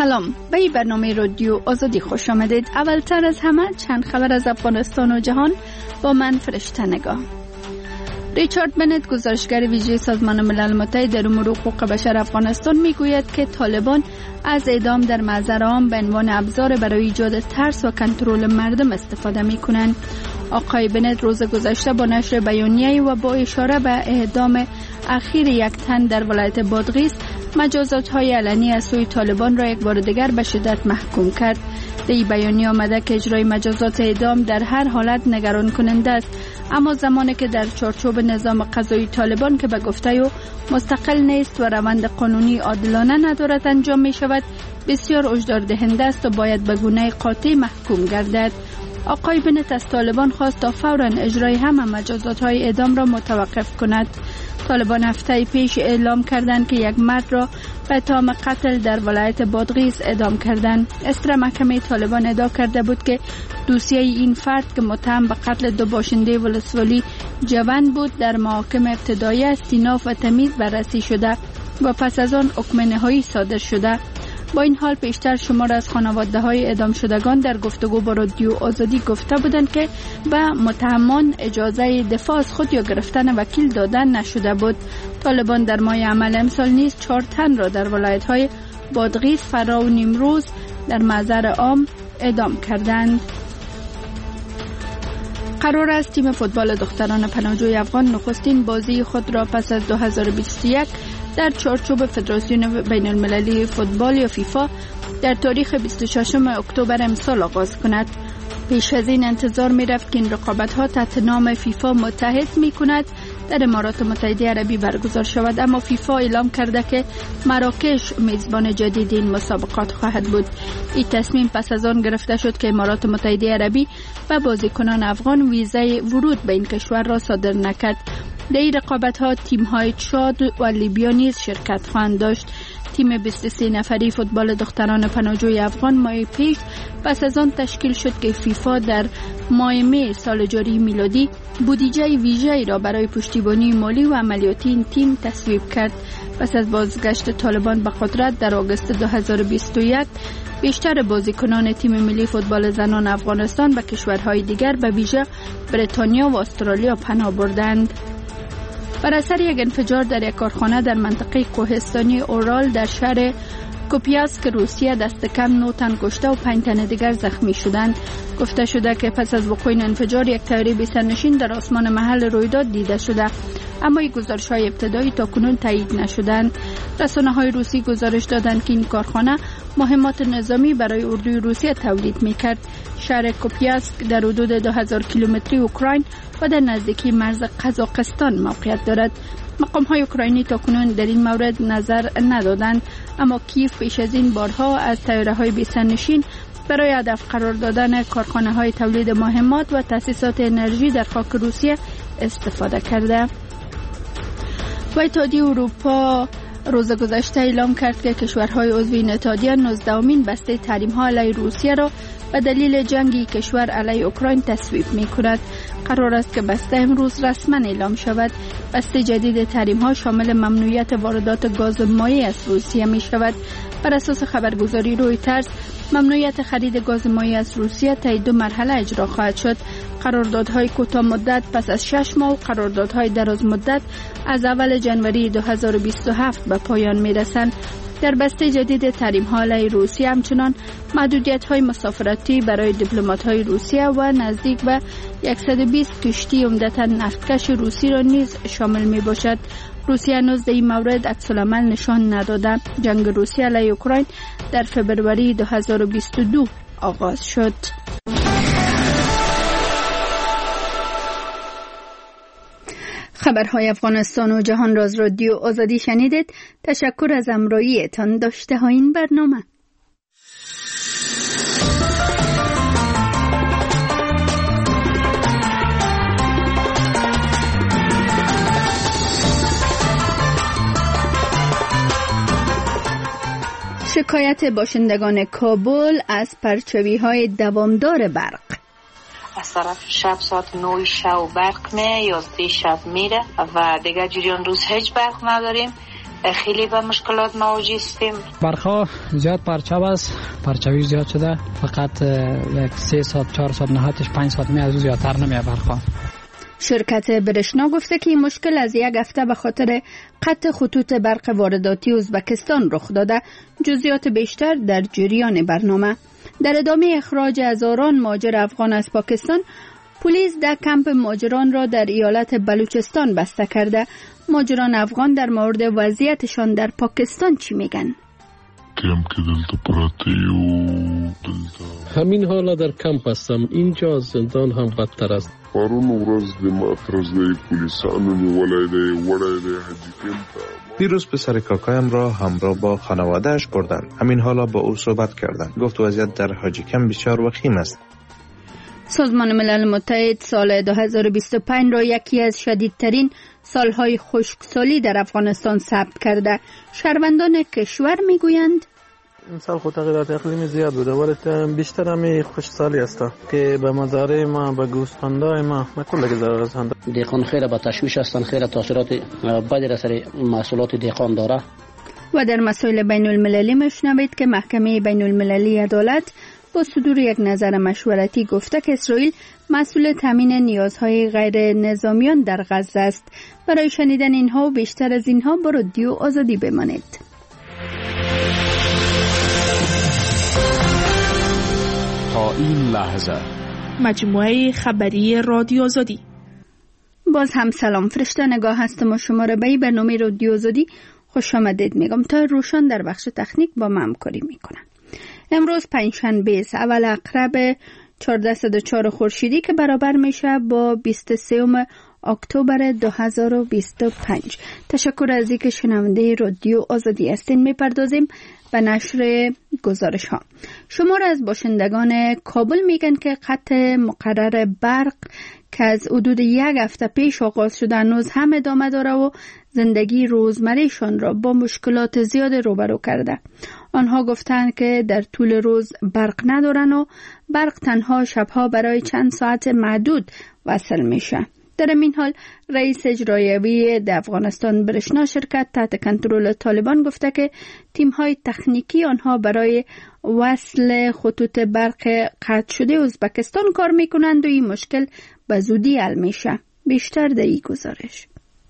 سلام، به این برنامه رادیو آزادی خوش آمدید. اولتر از همه چند خبر از افغانستان و جهان با من فرشته نگاه. ریچارد بنت، گزارشگر ویژه سازمان ملل متحد در امور حقوق بشر افغانستان، میگوید که طالبان از اعدام در محضر عام به عنوان ابزار برای ایجاد ترس و کنترل مردم استفاده میکنند. آقای بنت روز گذشته با نشر بیانیه و با اشاره به اعدام اخیر یک تن در ولایت بادغیس، مجازات‌های علنی از سوی طالبان را یک بار دیگر به شدت محکوم کرد. در این بیانیه آمده که اجرای مجازات اعدام در هر حالت نگران کننده است، اما زمانی که در چارچوب نظام قضایی طالبان که به گفته او مستقل نیست و روند قانونی عادلانه ندارد انجام می شود، بسیار هشدار دهنده است و باید به گونه قاطع محکوم گردد. آقای بنت از طالبان خواست تا فوراً اجرای همه مجازات‌های اعدام را متوقف کند. طالبان هفته پیش اعلام کردند که یک مرد را به اتهام قتل در ولایت بادغیس اعدام کردند. استر محکمه طالبان ادعا کرده بود که دوسیه این فرد که متهم به قتل دو باشنده ولسوالی جوان بود در محاکم ابتدایی استیناف و تمیز بررسی شده و پس از آن حکم نهایی صادر شده. با این حال پیشتر شمار از خانواده‌های اعدام شدگان در گفتگو با رادیو آزادی گفته بودند که به متهمان اجازه دفاع از خود یا گرفتن وکیل دادن نشده بود. طالبان در ماه عمل امسال نیز 4 تن را در ولایت‌های بادغیس، فرا و نیمروز در محضر عام اعدام کردند. قرار است تیم فوتبال دختران پناهجوی افغان نخستین بازی خود را پس از 2021 در چارچوب فدراسیون بین المللی فوتبال یا فیفا در تاریخ 26 اکتبر امسال آغاز کند. پیش از این انتظار می رفت که این رقابت‌ها تحت نام فیفا متحد می کند در امارات متحده عربی برگزار شود، اما فیفا اعلام کرده که مراکش میزبان جدید این مسابقات خواهد بود. این تصمیم پس از آن گرفته شد که امارات متحده عربی و بازیکنان افغان ویزای ورود به این کشور را صادر نکرد. در این رقابت‌ها تیم‌های چاد و لیبیا نیز شرکت خواهند داشت. تیم 23 نفری فوتبال دختران پناهجوی افغان ماه پیش پس از آن تشکیل شد که فیفا در ماه می سال جاری میلادی بودجه ویژه‌ای را برای پشتیبانی مالی و عملیاتی این تیم تصویب کرد. پس از بازگشت طالبان به قدرت در آگوست 2021 بیشتر بازیکنان تیم ملی فوتبال زنان افغانستان به کشورهای دیگر به ویژه بریتانیا و استرالیا پناه بردند. بر اثر یک انفجار در یک کارخانه در منطقه کوهستانی اورال در شهر کوپیاسک روسیه دست کم 9 تن کشته و 5 تن دیگر زخمی شدند. گفته شده که پس از وقوع این انفجار یک طیاره بی سرنشین در آسمان محل رویداد دیده شده، اما این گزارش‌های ابتدایی تاکنون تایید نشدند. رسانه‌های روسی گزارش دادند که این کارخانه مهمات نظامی برای اردوی روسیه تولید می‌کرد. شهر کوپیاسک در حدود 2000 کیلومتری اوکراین و در نزدیکی مرز قزاقستان موقعیت دارد. مقام‌های اوکراینی تاکنون در این مورد نظر ندادند، اما کیف پیش از این بارها از طیاره‌های بی سرنشین برای هدف قرار دادن کارخانه‌های تولید مهمات و تأسیسات انرژی در خاک روسیه استفاده کرده. و اتحادیه اروپا روز گذشته اعلام کرد که کشورهای عضو این اتحادیه 19مین بسته تحریم‌ها علیه روسیه را به دلیل جنگی کشور علیه اوکراین تصویب می‌کند. قرار است که بسته امروز رسما اعلام شود. بسته جدید تحریم‌ها شامل ممنوعیت واردات گاز مایع از روسیه می‌شود. بر اساس خبرگزاری رویترز، ممنوعیت خرید گاز مایع از روسیه طی 2 مرحله اجرا خواهد شد. قراردادهای کوتاه مدت پس از 6 ماه و قراردادهای دراز مدت از اول ژانویه 2027 به پایان می‌رسند. در بسته جدید تحریم‌ها علیه روسیه همچنان محدودیت‌های مسافرتی برای دیپلمات‌های روسیه و نزدیک به 120 کشتی عمدتاً نفتکش روسی را نیز شامل می‌باشد. روسیه هنوز در این مورد عکس‌العمل نشان نداده. جنگ روسیه علیه اوکراین در فوریه 2022 آغاز شد. خبرهای افغانستان و جهان را از رادیو آزادی شنیدید. تشکر از همراهیتان. داشته های این برنامه. شکایت باشندگان کابل از پرچوی‌های دوامدار برق. از طرف شب ساعت 9 شب برق میه یا 3 شب میره و دیگه جریان روز هیچ برق نداریم. خیلی به مشکلات مواجه هستیم. برقا زیاد پرچاو است، پرچاوی زیاد شده، فقط یک 3 ساعت 4 ساعت نهایتش 5 ساعت از زیادتر نمیه برقا. شرکت برشنا گفته که این مشکل از یک هفته به خاطر قطع خطوط برق وارداتی ازبکستان رخ داده. جزئیات بیشتر در جریان برنامه. در ادامه اخراج هزاران مهاجر افغان از پاکستان، پلیس در کمپ مهاجران را در ایالت بلوچستان بسته کرده. مهاجران افغان در مورد وضعیتشان در پاکستان چی میگن؟ همین حالا در کمپ هستم. اینجا زندان هم بدتر است. پرون ورځ د ماترز د پولیسانو نیولای دی وړای دی حجی کمپ. دیروز پسر کاکایم را همراه با خانوادهش بردند. همین حالا با او صحبت کردند. گفت وضعیت در حاجی کمپ بسیار وخیم است. سازمان ملل متحد سال 2025 را یکی از شدیدترین سالهای خشکسالی در افغانستان ثبت کرده. شهروندان کشور میگویند این سال خود تغییرات اقلیمی زیاد بوده، ولی بیشتر همی خشکسالی است که به مزارع ما، به گوسفندای ما کلی ضرر رسانده. دهقان خیلی با تشویش هستند، خیلی تاثیرات بدی را سر محصولات دهقان داره. و در مسائل بین المللی میشنوید که محکمه بین المللی عدالت با صدور یک نظر مشورتی گفته که اسرائیل مسئول تامین نیازهای غیر نظامیان در غزه است. برای شنیدن اینها و بیشتر از اینها با رادیو آزادی بمانید. تا این لحظه مجموعه خبری رادیو آزادی. باز هم سلام، فرشته نگاه هستم و شما را به برنامه رادیو آزادی خوش آمدید میگم. تا روشن در بخش تکنیک با من همکاری میکنم. امروز پنجشنبه است، اول عقرب 1404 خورشیدی که برابر میشه با 23 اکتبر 2025. تشکر از اینکه شنونده رادیو آزادی هستین. میپردازیم به نشر گزارش ها. شمار از باشندگان کابل میگن که قطع مقرر برق که از حدود یک هفته پیش آغاز شده هنوز هم ادامه داره و زندگی روزمرهشان را با مشکلات زیاد روبرو کرده. آنها گفتند که در طول روز برق ندارن و برق تنها شبها برای چند ساعت محدود وصل میشه. در این حال رئیس اجرایی در افغانستان برشنا شرکت تحت کنترل طالبان گفته که تیم‌های تکنیکی آنها برای وصل خطوط برق قطع شده ازبکستان کار میکنند و این مشکل به زودی حل میشه. بیشتر در این گزارش.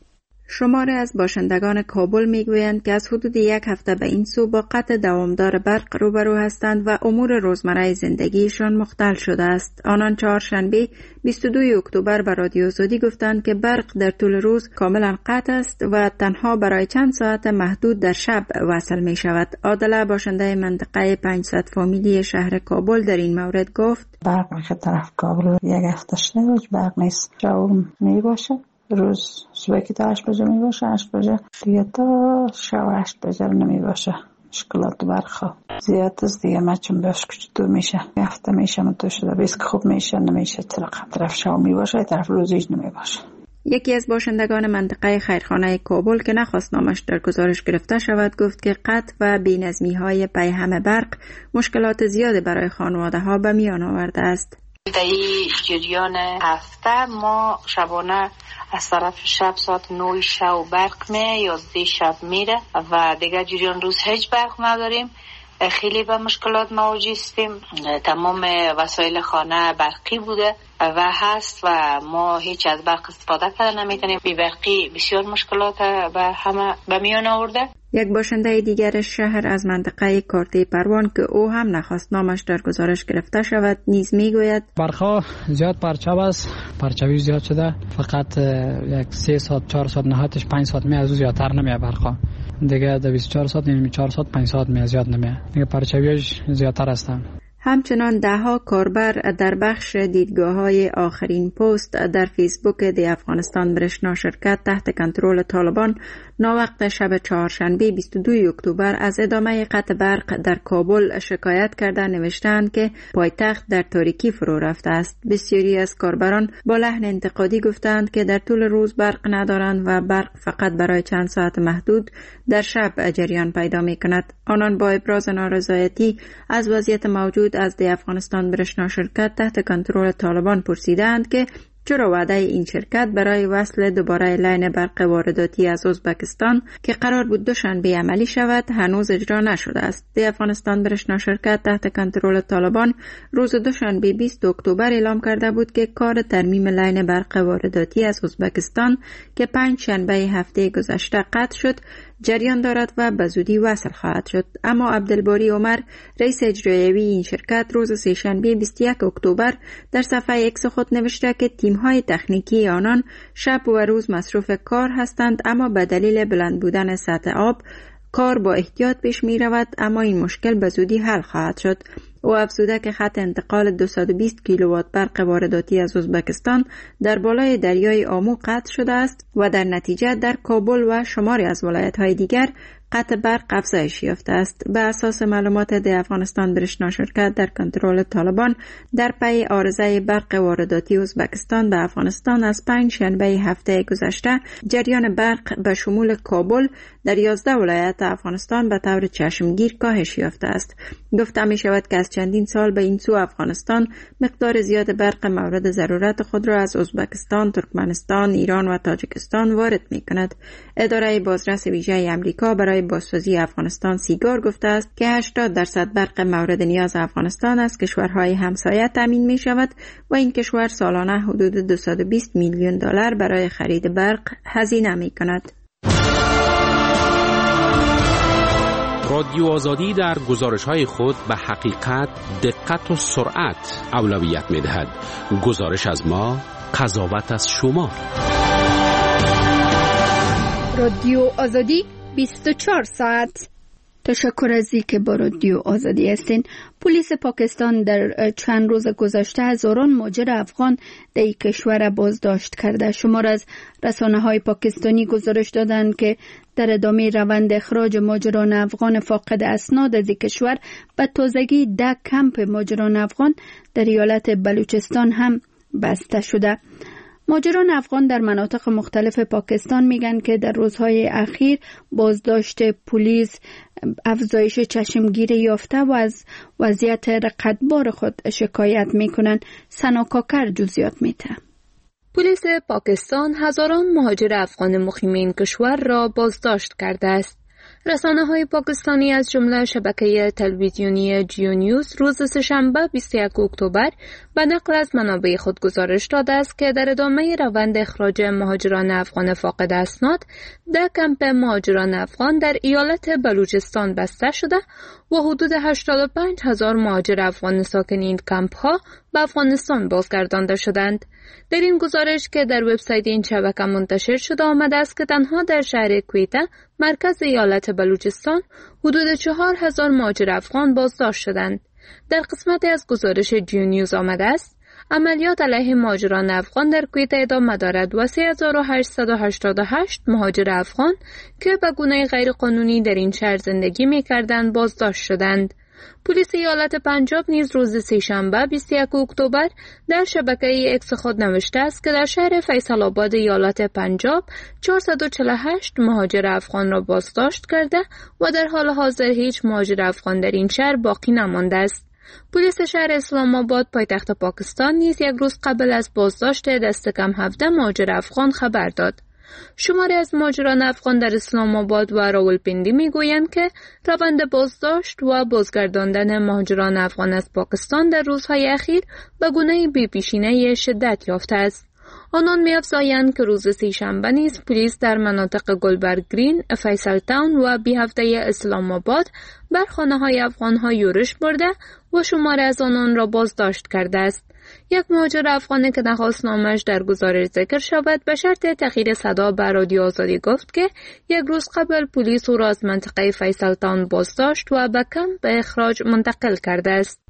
شماری از باشندگان کابل میگویند که از حدود یک هفته به این سو با قطع دوامدار برق روبرو هستند و امور روزمره زندگیشان مختل شده است. آنان چهارشنبه 22 اکتبر به رادیو آزادی گفتند که برق در طول روز کاملا قطع است و تنها برای چند ساعت محدود در شب وصل می شود. عادله باشنده منطقه 500 فامیلی شهر کابل در این مورد گفت: برق که طرف کابل یک هفته شده برق نیست، جو می باشه. روز صبح که تا 8 بجه می باشه، 8 بجه دیگه تا شب 8 بجه نمی باشه. مشکلات برخوا زیاد است دیگه. ما چون باش کچتو میشه، هفته میشه من تو شده بیس که خوب میشه نمیشه. طرف شب می باشه، طرف روزیش نمی باشه. یکی از باشندگان منطقه خیرخانه کابل که نخواست نامش در گزارش گرفته شود گفت که قطع و بی‌نظمی‌های پیهم برق مشکلات زیاد برای خانواده‌ها به میان آورده است. در این جریان هفته ما شبانه از طرف شب ساعت 9 شب برق میه، 11 شب میره و دیگه جریان روز هیچ برق نداریم. خیلی به مشکلات مواجه هستیم. تمام وسایل خانه برقی بوده و هست و ما هیچ از برق استفاده کردن نمیتونیم. بی برقی بسیار مشکلات به همه به میان آورده. یک باشنده دیگر شهر از منطقه کارته پروان که او هم نخواست نامش در گزارش گرفته شود نیز میگوید: برقا زیاد پرچاو است، پرچاوی زیاد شده، فقط یک 3 ساعت 4 ساعت نهایتش 5 ساعت می از زیادتر نمیه برقا. دیگه 24 ساعت یعنی 4 ساعت 5 ساعت می زیاد نمیه. دیگه پرچاویش زیادتر هستن. همچنان دهها کاربر در بخش دیدگاه‌های آخرین پست در فیسبوک دی افغانستان برشنا شرکت تحت کنترل طالبان ناوقت شب چهارشنبه 22 اکتبر از ادامه قطع برق در کابل شکایت کرده نوشتند که پایتخت در تاریکی فرو رفته است. بسیاری از کاربران با لحن انتقادی گفتند که در طول روز برق ندارند و برق فقط برای چند ساعت محدود در شب جریان پیدا می‌کند. آنان با ابراز نارضایتی از وضعیت موجود از دی افغانستان برشنا شرکت تحت کنترل طالبان پرسیدند که چرا وعده این شرکت برای وصل دوباره لاین برق وارداتی از ازبکستان که قرار بود دوشنبه عملی شود هنوز اجرا نشده است. دی افغانستان برشنا شرکت تحت کنترل طالبان روز دوشنبه 20 اکتبر اعلام کرده بود که کار ترمیم لاین برق وارداتی از ازبکستان که 5 شنبه هفته گذشته قطع شد جریان دارد و به زودی وصل خواهد شد. اما عبدالباری عمر رئیس اجرایی این شرکت روز سه‌شنبه 21 اکتبر در صفحه ایکس خود نوشته که تیم‌های تکنیکی آنان شب و روز مصروف کار هستند، اما به دلیل بلند بودن سطح آب کار با احتیاط پیش می رود، اما این مشکل به زودی حل خواهد شد. او افزوده که خط انتقال 220 کیلووات برق وارداتی از ازبکستان در بالای دریای آمو قطع شده است و در نتیجه در کابل و شماری از ولایت‌های دیگر قطع برق افزایش یافته است. به اساس معلومات دی افغانستان برشنا شرکت در کنترل طالبان در پی عارضه برق وارداتی ازبکستان به افغانستان از 5 شنبه هفته گذشته جریان برق به شمول کابل در 11 ولایت افغانستان به طور چشمگیر کاهش یافته است. گفته می شود که از چندین سال به این سو افغانستان مقدار زیاد برق مورد ضرورت خود را از ازبکستان، ترکمنستان، ایران و تاجیکستان وارد می کند. اداره بازرس ویژه آمریکا برای بازسازی افغانستان سیگار گفته است که 80% برق مورد نیاز افغانستان از کشورهای همسایه تامین می شود و این کشور سالانه حدود 220 میلیون دلار برای خرید برق هزینه می کند. رادیو آزادی در گزارش‌های خود به حقیقت، دقت و سرعت اولویت می‌دهد. گزارش از ما، قضاوت از شما. رادیو آزادی 24 ساعت. تشکر از اینکه با رادیو آزادی هستین. پلیس پاکستان در چند روز گذشته هزاران مهاجر افغان در این کشور بازداشت کرده. شمار از رسانه‌های پاکستانی گزارش دادند که در ادامه روند اخراج مهاجران افغان فاقد اسناد از این کشور به تازگی 10 کمپ مهاجران افغان در ایالت بلوچستان هم بسته شده. مهاجران افغان در مناطق مختلف پاکستان میگن که در روزهای اخیر بازداشت پلیس افزایش چشمگیری یافته و از وضعیت رقتبار خود شکایت میکنن. سنا کاکر جزئیات میده. پلیس پاکستان هزاران مهاجر افغان مقیم این کشور را بازداشت کرده است. رسانه‌های پاکستانی از جمله شبکه تلویزیونی جیو نیوز روز سه‌شنبه 21 اکتبر به نقل از منابع خود گزارش داده است که در ادامه روند اخراج مهاجران افغان فاقد اسناد 10 کمپ مهاجران افغان در ایالت بلوچستان بسته شده و حدود 85,000 مهاجر افغان ساکن این کمپ‌ها به افغانستان بازگردانده شدند. در این گزارش که در وبسایت این شبکه منتشر شده آمده است که تنها در شهر کویته مرکز ایالت بلوچستان حدود 4,000 مهاجر افغان بازداشت شدند. در قسمتی از گزارش جیو نیوز آمده است عملیات علیه مهاجران افغان در کویته ادامه دارد و 3888 مهاجر افغان که به گونه غیرقانونی در این شهر زندگی می‌کردند بازداشت شدند. پلیس ایالت پنجاب نیز روز سه‌شنبه 21 اکتبر در شبکه اکس خود نوشته است که در شهر فیصل آباد ایالت پنجاب 448 مهاجر افغان را بازداشت کرده و در حال حاضر هیچ مهاجر افغان در این شهر باقی نمانده است. پلیس شهر اسلام آباد پایتخت پاکستان نیز یک روز قبل از بازداشت دست کم 17 مهاجر افغان خبر داد. شماری از مهاجران افغان در اسلام آباد و راولپنڈی میگویند که روند بازداشت و بازگرداندن مهاجران افغان از پاکستان در روزهای اخیر به گونه بی‌پیشینه شدت یافته است. آنان می‌افزایند که روز سه‌شنبه نیز پلیس در مناطق گلبرگ گرین، فیصل تاون و بی‌هفته اسلام آباد بر خانه‌های افغان‌ها یورش برده و شماری از آنان را بازداشت کرده است. یک مهاجر افغانی که نخواست نامش در گزارش ذکر شود به شرط تغییر صدا به رادیو آزادی گفت که یک روز قبل پلیس او را از منطقه فیصل تاون بازداشت و به کمپ به اخراج منتقل کرده است.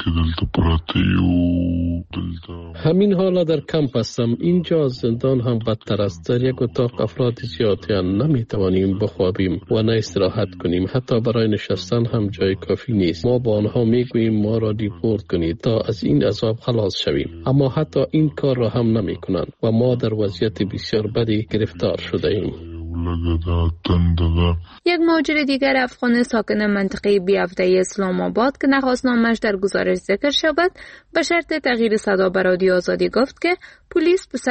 همین حالا در کمپ هستم. اینجا زندان هم بدتر است. در یک اتاق افراد زیادی نمیتوانیم بخوابیم و نه استراحت کنیم. حتی برای نشستن هم جای کافی نیست. ما با آنها میگوییم ما را دیپورت کنید تا از این عذاب خلاص شویم، اما حتی این کار را هم نمی کنند و ما در وضعیت بسیار بدی گرفتار شده ایم. یک مهاجر دیگر افغان ساکن منطقه بیافته اسلام آباد که نخواستنامه‌اش در گزارش ذکر شود به شرط تغییر صدا به رادیو آزادی گفت که پلیس